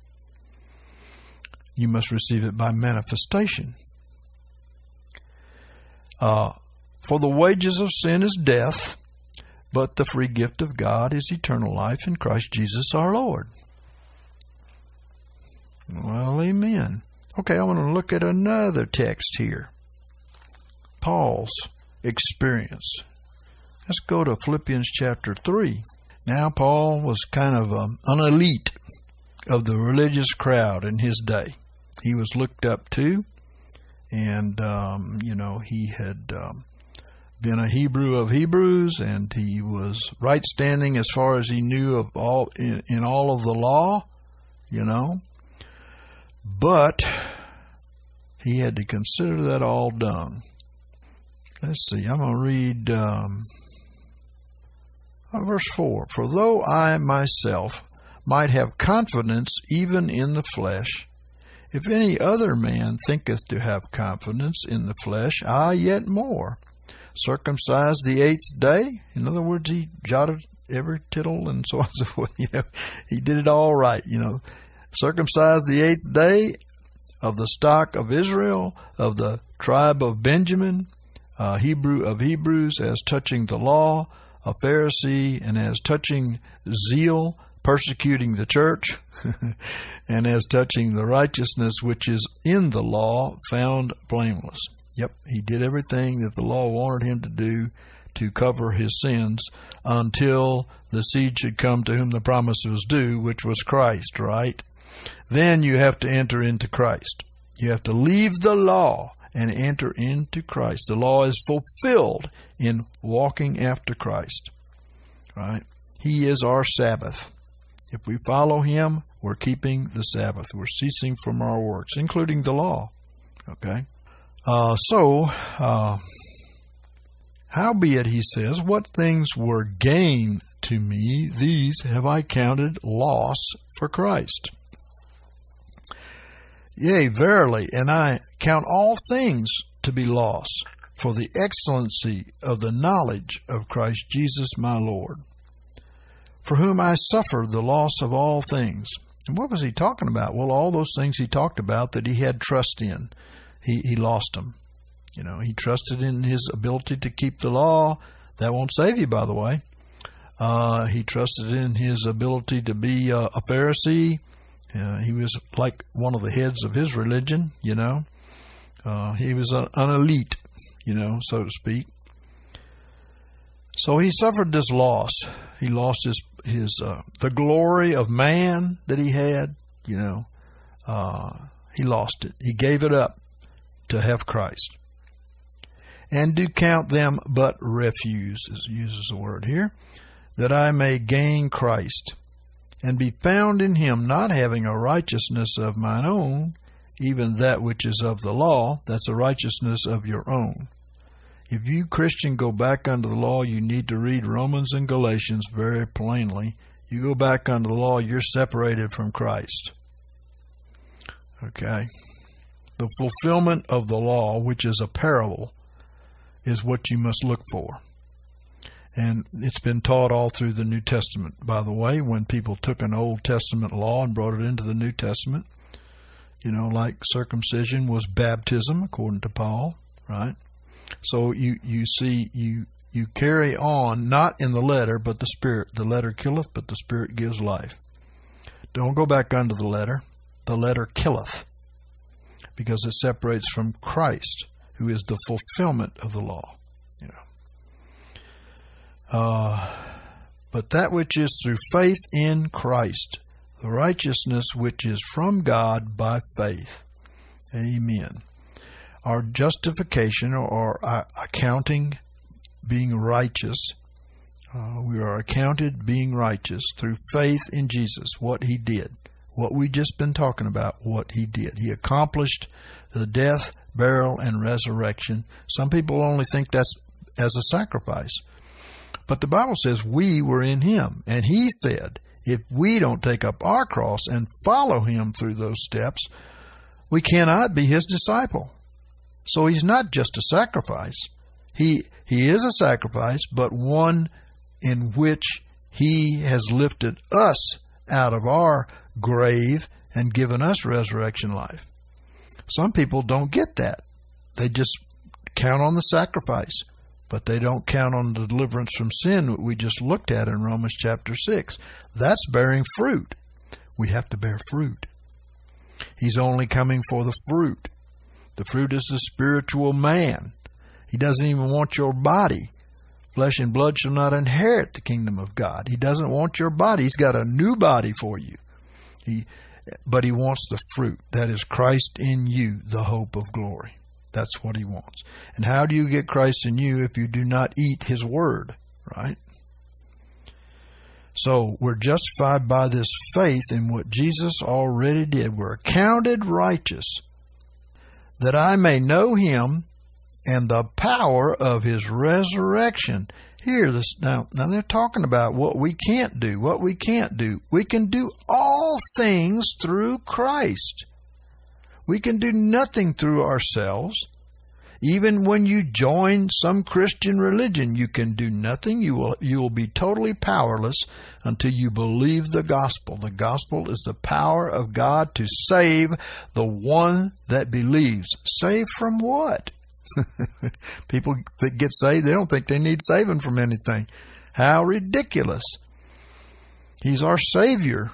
You must receive it by manifestation. Uh, for the wages of sin is death, but the free gift of God is eternal life in Christ Jesus our Lord. Well, amen. Okay, I want to look at another text here. Paul's experience. Let's go to Philippians chapter three. Now, Paul was kind of um, an elite of the religious crowd in his day. He was looked up to, and, um, you know, he had um, been a Hebrew of Hebrews, and he was right standing as far as he knew of all in, in all of the law, you know. But he had to consider that all dung. Let's see, I'm going to read... Um, Verse four, for though I myself might have confidence even in the flesh, if any other man thinketh to have confidence in the flesh, I yet more. Circumcised the eighth day, in other words, he jotted every tittle and so on and so forth. You know, he did it all right. You know, circumcised the eighth day, of the stock of Israel, of the tribe of Benjamin, uh, Hebrew of Hebrews, as touching the law, a Pharisee, and as touching zeal, persecuting the church, and as touching the righteousness which is in the law, found blameless. Yep, he did everything that the law wanted him to do to cover his sins until the seed should come to whom the promise was due, which was Christ, right? Then you have to enter into Christ. You have to leave the law and enter into Christ. The law is fulfilled in walking after Christ, right? He is our Sabbath. If we follow him, we're keeping the Sabbath. We're ceasing from our works, including the law, okay? Uh, so, uh, howbeit, he says, what things were gain to me, these have I counted loss for Christ. Yea, verily, and I count all things to be loss for the excellency of the knowledge of Christ Jesus my Lord, for whom I suffer the loss of all things. And what was he talking about? Well, all those things he talked about that he had trust in, he, he lost them. You know, he trusted in his ability to keep the law. That won't save you, by the way. Uh, he trusted in his ability to be uh, a Pharisee. Uh, he was like one of the heads of his religion, you know. Uh, he was a, an elite, you know, so to speak. So he suffered this loss. He lost his his uh, the glory of man that he had, you know. Uh, he lost it. He gave it up to have Christ. And do count them but refuse, as he uses the word here, that I may gain Christ, and be found in him, not having a righteousness of mine own, even that which is of the law. That's a righteousness of your own. If you, Christian, go back under the law, you need to read Romans and Galatians very plainly. You go back under the law, you're separated from Christ. Okay? The fulfillment of the law, which is a parable, is what you must look for. And it's been taught all through the New Testament, by the way, when people took an Old Testament law and brought it into the New Testament. You know, like circumcision was baptism, according to Paul, right? So you, you see, you you carry on, not in the letter, but the Spirit. The letter killeth, but the Spirit gives life. Don't go back under the letter. The letter killeth, because it separates from Christ, who is the fulfillment of the law. You know. Uh, but that which is through faith in Christ, the righteousness which is from God by faith. Amen. Our justification, or our accounting, being righteous, uh, we are accounted being righteous through faith in Jesus, what He did, what we just been talking about, what He did. He accomplished the death, burial, and resurrection. Some people only think that's as a sacrifice. But the Bible says we were in Him, and He said, if we don't take up our cross and follow Him through those steps, we cannot be His disciple. So He's not just a sacrifice. He He is a sacrifice, but one in which He has lifted us out of our grave and given us resurrection life. Some people don't get that. They just count on the sacrifice, but they don't count on the deliverance from sin that we just looked at in Romans chapter six. That's bearing fruit. We have to bear fruit. He's only coming for the fruit. The fruit is the spiritual man. He doesn't even want your body. Flesh and blood shall not inherit the kingdom of God. He doesn't want your body. He's got a new body for you. He, but He wants the fruit. That is Christ in you, the hope of glory. That's what He wants. And how do you get Christ in you if you do not eat His word, right? So we're justified by this faith in what Jesus already did. We're accounted righteous, that I may know Him and the power of His resurrection. Here, this now, now they're talking about what we can't do, what we can't do. We can do all things through Christ. We can do nothing through ourselves. Even when you join some Christian religion, you can do nothing. You will, you will be totally powerless until you believe the gospel. The gospel is the power of God to save the one that believes. Save from what? People that get saved, they don't think they need saving from anything. How ridiculous. He's our Savior.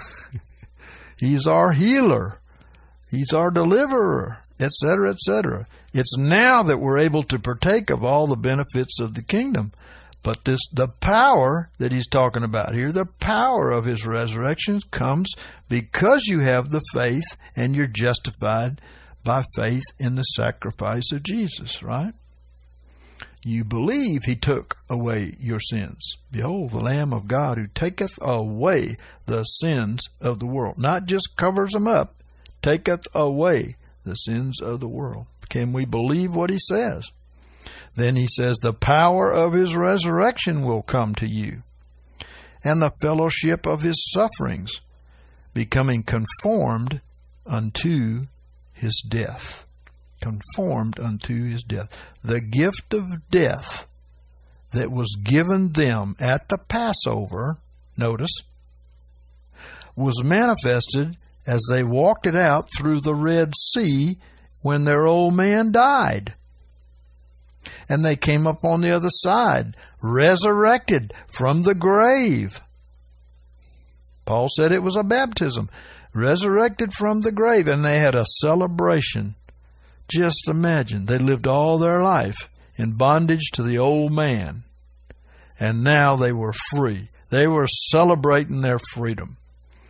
He's our healer. He's our deliverer, et cetera, et cetera. It's now that we're able to partake of all the benefits of the kingdom. But this, the power that he's talking about here, the power of His resurrection comes because you have the faith and you're justified by faith in the sacrifice of Jesus, right? You believe He took away your sins. Behold, the Lamb of God who taketh away the sins of the world. Not just covers them up, taketh away the sins of the world. Can we believe what He says? Then He says, the power of His resurrection will come to you, and the fellowship of His sufferings, becoming conformed unto His death. Conformed unto His death. The gift of death that was given them at the Passover, notice, was manifested as they walked it out through the Red Sea when their old man died. And they came up on the other side, resurrected from the grave. Paul said it was a baptism. Resurrected from the grave, and they had a celebration. Just imagine, they lived all their life in bondage to the old man, and now they were free. They were celebrating their freedom.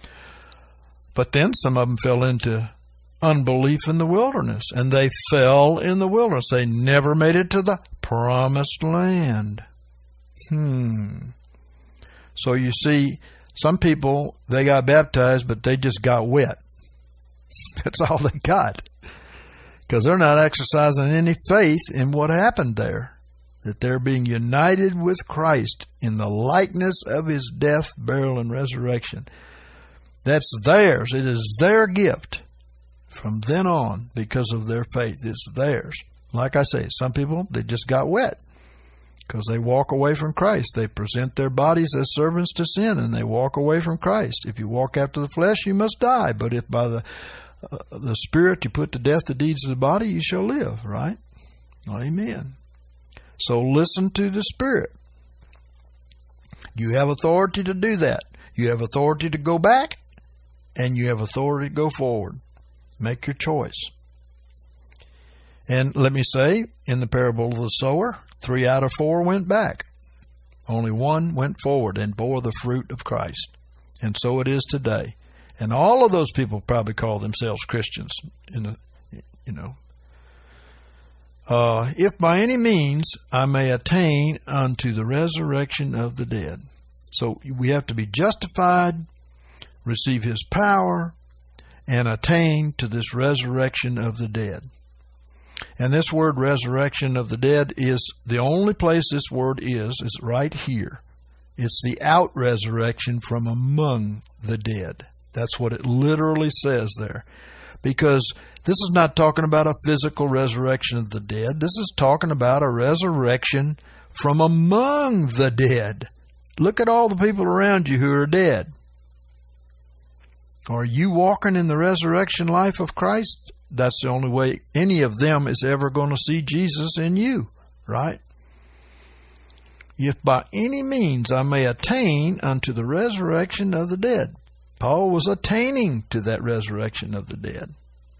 But then some of them fell into unbelief in the wilderness, and they fell in the wilderness. They never made it to the promised land. Hmm. So you see, some people, they got baptized, but they just got wet. That's all they got. Because they're not exercising any faith in what happened there. That they're being united with Christ in the likeness of His death, burial, and resurrection. That's theirs. It is their gift. From then on, because of their faith, it's theirs. Like I say, some people, they just got wet. Because they walk away from Christ. They present their bodies as servants to sin, and they walk away from Christ. If you walk after the flesh, you must die. But if by the uh, the Spirit you put to death the deeds of the body, you shall live, right? Amen. So listen to the Spirit. You have authority to do that. You have authority to go back, and you have authority to go forward. Make your choice. And let me say, in the parable of the sower, three out of four went back. Only one went forward and bore the fruit of Christ. And so it is today. And all of those people probably call themselves Christians. In the, you know, uh, if by any means I may attain unto the resurrection of the dead. So we have to be justified, receive His power, and attain to this resurrection of the dead. And this word resurrection of the dead is the only place this word is, is right here. It's the out resurrection from among the dead. That's what it literally says there. Because this is not talking about a physical resurrection of the dead. This is talking about a resurrection from among the dead. Look at all the people around you who are dead. Are you walking in the resurrection life of Christ? That's the only way any of them is ever going to see Jesus in you, right? If by any means I may attain unto the resurrection of the dead. Paul was attaining to that resurrection of the dead.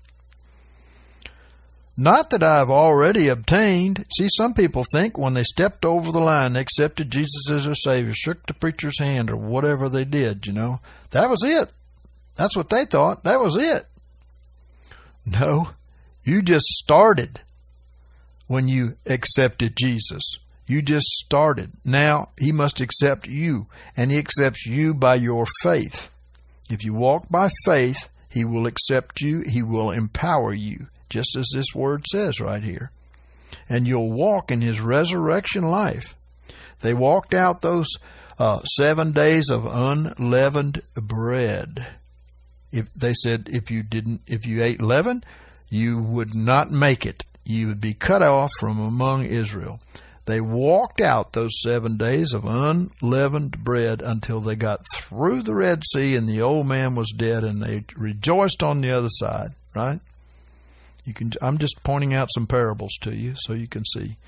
Not that I have already obtained. See, some people think when they stepped over the line, they accepted Jesus as their Savior, shook the preacher's hand, or whatever they did, you know. That was it. That's what they thought. That was it. No, you just started when you accepted Jesus. You just started. Now, He must accept you, and He accepts you by your faith. If you walk by faith, He will accept you. He will empower you, just as this word says right here. And you'll walk in His resurrection life. They walked out those uh, seven days of unleavened bread. If they said if you didn't, if you ate leaven, you would not make it. You would be cut off from among Israel. They walked out those seven days of unleavened bread until they got through the Red Sea and the old man was dead, and they rejoiced on the other side, right? You can. I'm just pointing out some parables to you so you can see.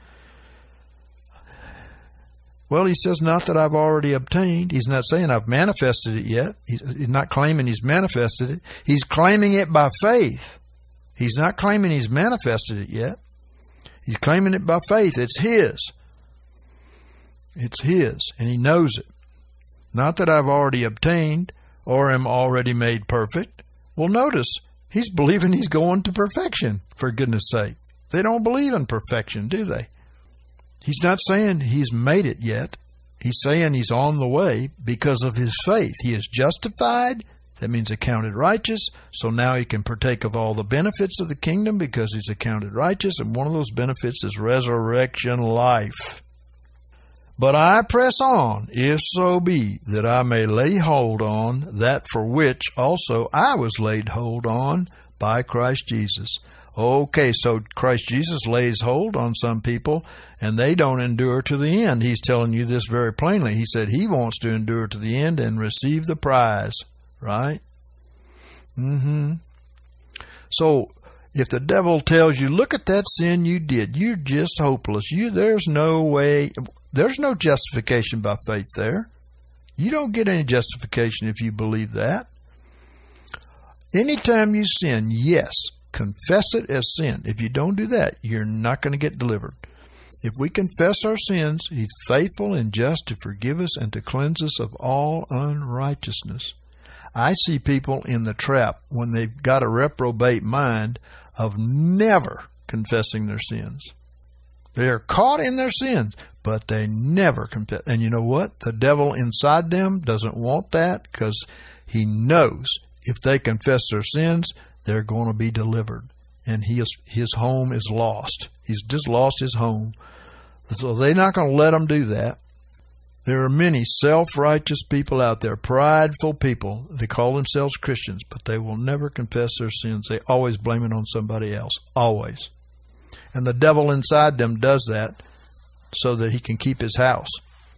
Well, he says, not that I've already obtained. He's not saying I've manifested it yet. He's, he's not claiming he's manifested it. He's claiming it by faith. He's not claiming he's manifested it yet. He's claiming it by faith. It's his. It's his, and he knows it. Not that I've already obtained or am already made perfect. Well, notice, he's believing he's going to perfection, for goodness sake. They don't believe in perfection, do they? He's not saying he's made it yet. He's saying he's on the way because of his faith. He is justified. That means accounted righteous. So now he can partake of all the benefits of the kingdom because he's accounted righteous. And one of those benefits is resurrection life. But I press on, if so be that I may lay hold on that for which also I was laid hold on by Christ Jesus. Okay, so Christ Jesus lays hold on some people, and they don't endure to the end. He's telling you this very plainly. He said He wants to endure to the end and receive the prize, right? Mm-hmm. So if the devil tells you, look at that sin you did, you're just hopeless. You, there's no way, there's no justification by faith there. You don't get any justification if you believe that. Anytime you sin, yes, confess it as sin. If you don't do that, you're not going to get delivered. If we confess our sins, He's faithful and just to forgive us and to cleanse us of all unrighteousness. I see people in the trap when they've got a reprobate mind of never confessing their sins. They are caught in their sins, but they never confess. And you know what? The devil inside them doesn't want that because he knows if they confess their sins, they're going to be delivered. And his, his home is lost. He's just lost his home. So they're not going to let them do that. There are many self-righteous people out there, prideful people. They call themselves Christians, but they will never confess their sins. They always blame it on somebody else. Always. And the devil inside them does that so that he can keep his house.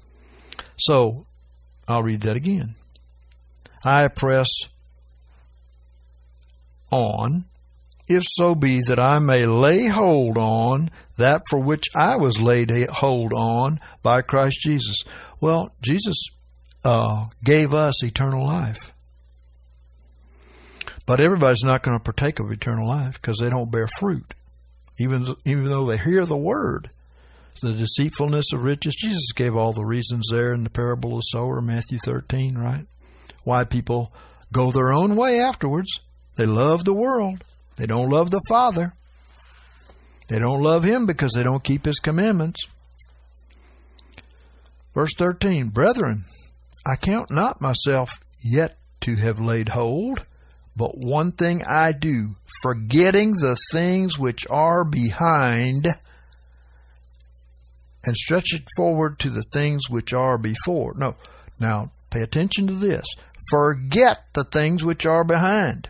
So, I'll read that again. I press on, if so be that I may lay hold on that for which I was laid hold on by Christ Jesus. Well, Jesus uh, gave us eternal life. But everybody's not going to partake of eternal life because they don't bear fruit, even, even though they hear the word. The deceitfulness of riches, Jesus gave all the reasons there in the parable of the sower, Matthew thirteen, right? Why people go their own way afterwards. They love the world. They don't love the Father. They don't love Him because they don't keep His commandments. Verse thirteen, Brethren, I count not myself yet to have laid hold, but one thing I do, forgetting the things which are behind, and stretch it forward to the things which are before. No, now pay attention to this. Forget the things which are behind.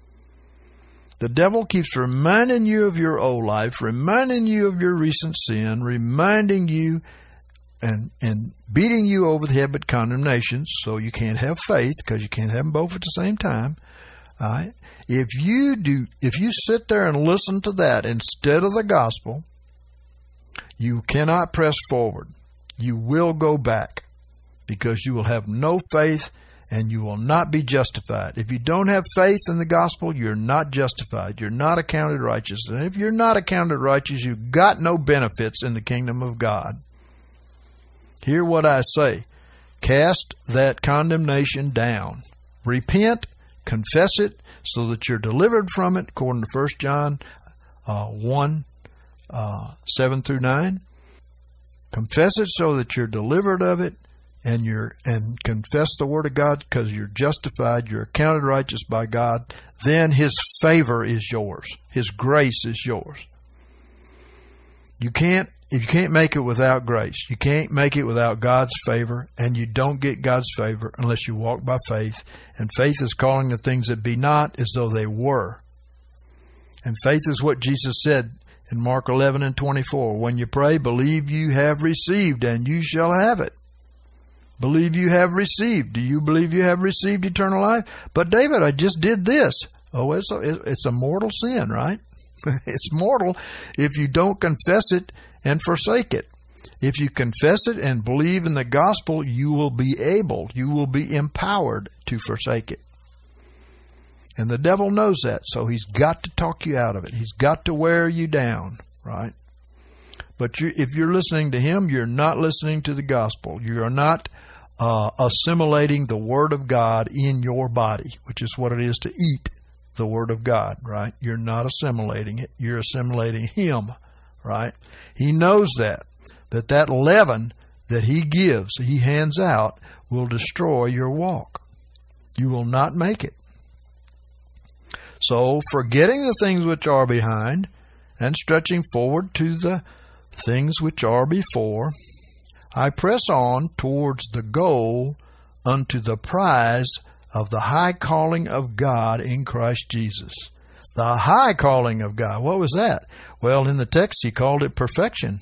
The devil keeps reminding you of your old life, reminding you of your recent sin, reminding you and and beating you over the head with condemnation, so you can't have faith because you can't have them both at the same time. All right? If you do, if you sit there and listen to that instead of the gospel, you cannot press forward. You will go back because you will have no faith and you will not be justified. If you don't have faith in the gospel, you're not justified. You're not accounted righteous. And if you're not accounted righteous, you've got no benefits in the kingdom of God. Hear what I say. Cast that condemnation down. Repent, confess it, so that you're delivered from it, according to First John uh, one, Uh, seven through nine. Confess it so that you're delivered of it, and you're and confess the word of God because you're justified, you're accounted righteous by God. Then His favor is yours. His grace is yours. You can't if you can't make it without grace. You can't make it without God's favor, and you don't get God's favor unless you walk by faith. And faith is calling the things that be not as though they were. And faith is what Jesus said in Mark eleven and twenty-four, when you pray, believe you have received, and you shall have it. Believe you have received. Do you believe you have received eternal life? But David, I just did this. Oh, it's a, it's a mortal sin, right? It's mortal if you don't confess it and forsake it. If you confess it and believe in the gospel, you will be able, you will be empowered to forsake it. And the devil knows that, so he's got to talk you out of it. He's got to wear you down, right? But you, if you're listening to him, you're not listening to the gospel. You are not uh, assimilating the Word of God in your body, which is what it is to eat the Word of God, right? You're not assimilating it. You're assimilating Him, right? He knows that, that that leaven that He gives, He hands out, will destroy your walk. You will not make it. So, forgetting the things which are behind and stretching forward to the things which are before, I press on towards the goal unto the prize of the high calling of God in Christ Jesus. The high calling of God. What was that? Well, in the text, he called it perfection.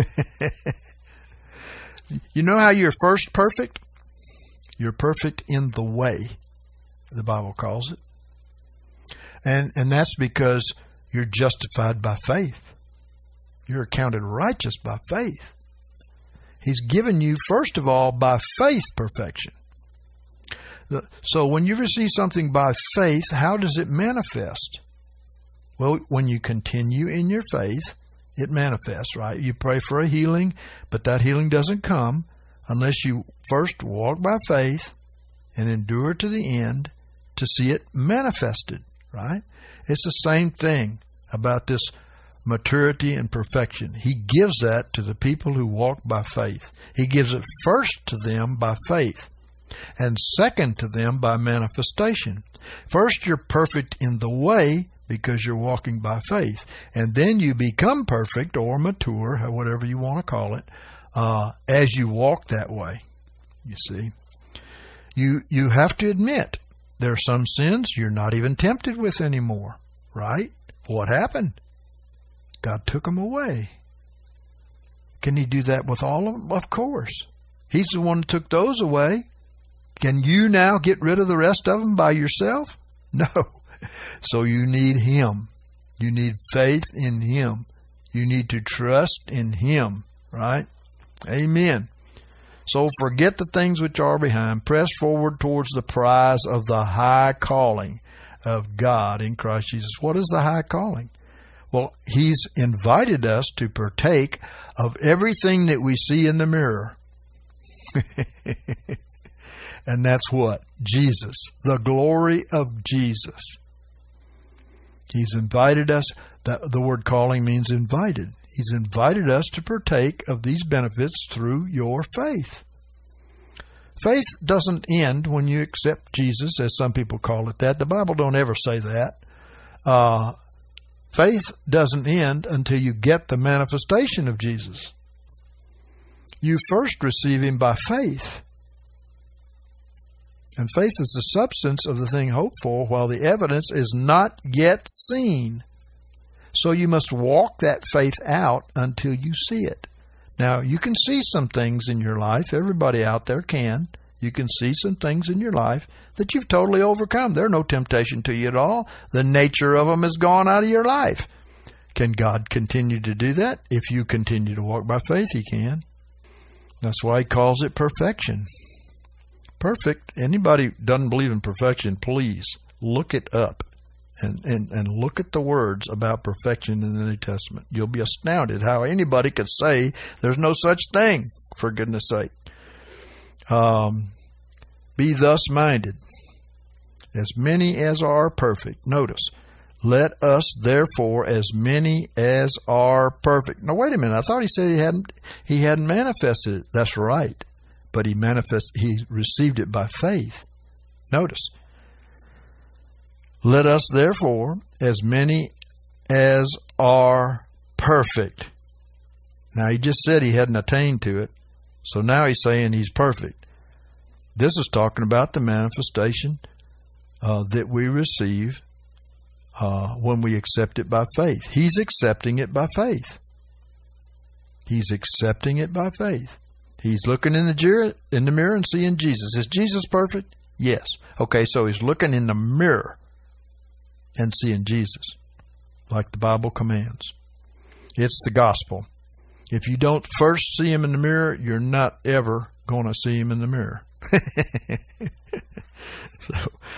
You know how you're first perfect? You're perfect in the way, the Bible calls it. And and that's because you're justified by faith. You're accounted righteous by faith. He's given you, first of all, by faith perfection. So when you receive something by faith, how does it manifest? Well, when you continue in your faith, it manifests, right? You pray for a healing, but that healing doesn't come unless you first walk by faith and endure to the end to see it manifested, right? It's the same thing about this maturity and perfection. He gives that to the people who walk by faith. He gives it first to them by faith, and second to them by manifestation. First, you're perfect in the way because you're walking by faith, and then you become perfect or mature, whatever you want to call it, uh, as you walk that way. You see, you you have to admit there are some sins you're not even tempted with anymore, right? What happened? God took them away. Can He do that with all of them? Of course. He's the one who took those away. Can you now get rid of the rest of them by yourself? No. So you need Him. You need faith in Him. You need to trust in Him, right? Amen. So forget the things which are behind. Press forward towards the prize of the high calling of God in Christ Jesus. What is the high calling? Well, He's invited us to partake of everything that we see in the mirror. And that's what? Jesus. The glory of Jesus. He's invited us. The, the word calling means invited. He's invited us to partake of these benefits through your faith. Faith doesn't end when you accept Jesus, as some people call it that. The Bible don't ever say that. Uh, faith doesn't end until you get the manifestation of Jesus. You first receive Him by faith. And faith is the substance of the thing hoped for, while the evidence is not yet seen. So you must walk that faith out until you see it. Now, you can see some things in your life. Everybody out there can. You can see some things in your life that you've totally overcome. They're no temptation to you at all. The nature of them has gone out of your life. Can God continue to do that? If you continue to walk by faith, He can. That's why He calls it perfection. Perfect. Anybody doesn't believe in perfection, please look it up and, and, and look at the words about perfection in the New Testament. You'll be astounded how anybody could say there's no such thing, for goodness sake. Um, be thus minded, as many as are perfect. Notice, let us therefore, as many as are perfect. Now wait a minute, I thought he said he hadn't he hadn't manifested it. That's right. But he manifest he received it by faith. Notice. Let us therefore, as many as are perfect. Now he just said he hadn't attained to it. So now he's saying he's perfect. This is talking about the manifestation uh, that we receive uh, when we accept it by faith. He's accepting it by faith. He's accepting it by faith. He's looking in the, mirror, in the mirror and seeing Jesus. Is Jesus perfect? Yes. Okay, so he's looking in the mirror and seeing Jesus, like the Bible commands. It's the gospel. If you don't first see Him in the mirror, you're not ever going to see Him in the mirror. so,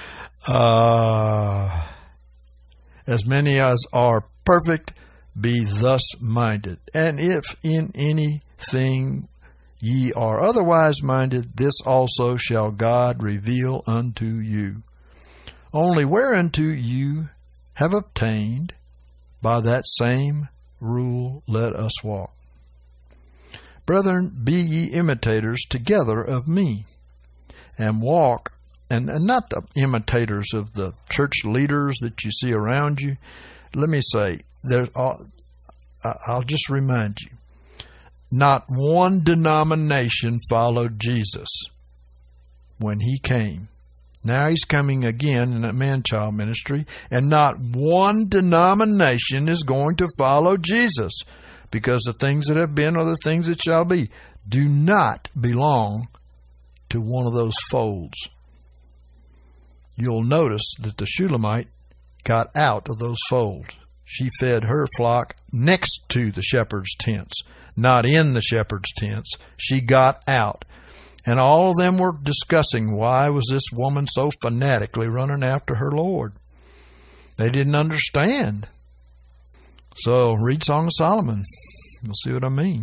uh, as many as are perfect, be thus minded. And if in anything ye are otherwise minded, this also shall God reveal unto you. Only whereunto you have obtained, by that same rule let us walk. Brethren, be ye imitators together of me, and walk, and, and not the imitators of the church leaders that you see around you. Let me say, there, I'll, I'll just remind you, not one denomination followed Jesus when He came. Now He's coming again in a man-child ministry, and not one denomination is going to follow Jesus, because the things that have been are the things that shall be. Do not belong to one of those folds. You'll notice that the Shulamite got out of those folds. She fed her flock next to the shepherd's tents, not in the shepherd's tents. She got out. And all of them were discussing, why was this woman so fanatically running after her Lord? They didn't understand. So read Song of Solomon. You'll see what I mean.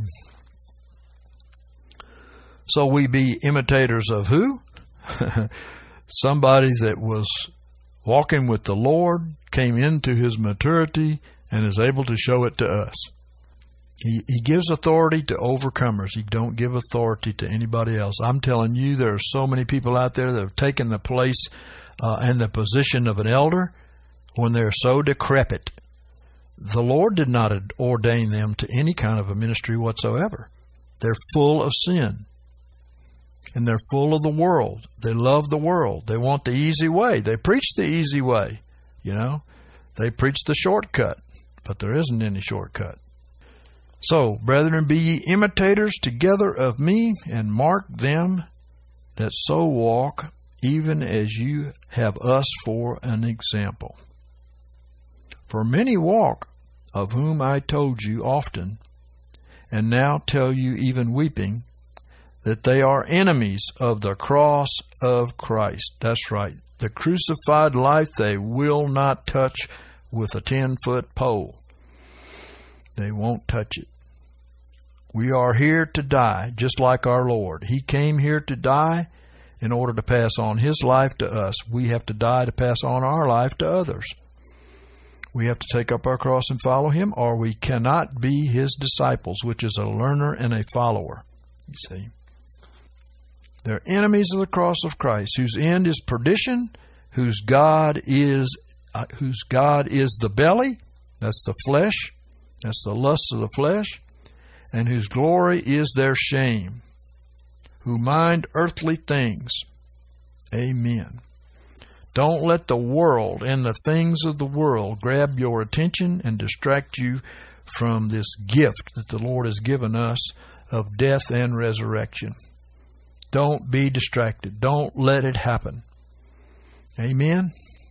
So we be imitators of who? Somebody that was walking with the Lord, came into his maturity, and is able to show it to us. He, he gives authority to overcomers. He don't give authority to anybody else. I'm telling you, there are so many people out there that have taken the place uh, and the position of an elder when they're so decrepit. The Lord did not ordain them to any kind of a ministry whatsoever. They're full of sin. And they're full of the world. They love the world. They want the easy way. They preach the easy way. You know, they preach the shortcut, but there isn't any shortcut. So, brethren, be ye imitators together of me, and mark them that so walk, even as you have us for an example. For many walk, of whom I told you often, and now tell you even weeping, that they are enemies of the cross of Christ. That's right. The crucified life they will not touch with a ten-foot pole. They won't touch it. We are here to die, just like our Lord. He came here to die in order to pass on His life to us. We have to die to pass on our life to others. We have to take up our cross and follow Him, or we cannot be His disciples, which is a learner and a follower. You see, they're enemies of the cross of Christ, whose end is perdition, whose God is uh, whose God is the belly. That's the flesh. That's the lusts of the flesh. And whose glory is their shame, who mind earthly things. Amen. Don't let the world and the things of the world grab your attention and distract you from this gift that the Lord has given us of death and resurrection. Don't be distracted. Don't let it happen. Amen.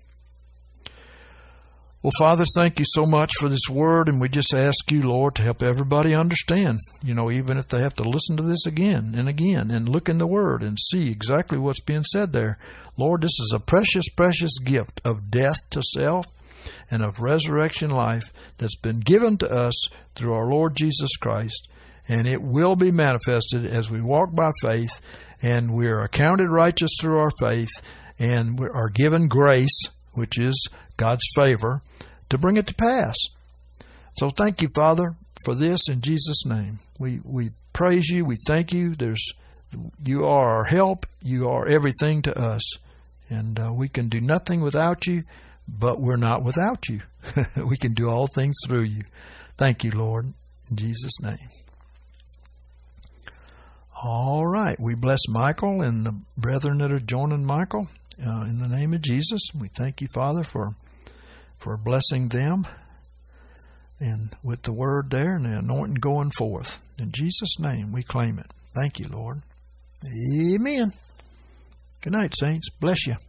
Well, Father, thank you so much for this word, and we just ask you, Lord, to help everybody understand, you know, even if they have to listen to this again and again and look in the word and see exactly what's being said there. Lord, this is a precious, precious gift of death to self and of resurrection life that's been given to us through our Lord Jesus Christ, and it will be manifested as we walk by faith, and we are accounted righteous through our faith, and we are given grace, which is God's favor, to bring it to pass. So thank you, Father, for this in Jesus' name. We we praise you. We thank you. There's you are our help. You are everything to us. And uh, we can do nothing without you, but we're not without you. We can do all things through you. Thank you, Lord, in Jesus' name. All right. We bless Michael and the brethren that are joining Michael uh, in the name of Jesus. We thank you, Father, for for blessing them and with the word there and the anointing going forth. In Jesus' name, we claim it. Thank you, Lord. Amen. Good night, saints. Bless you.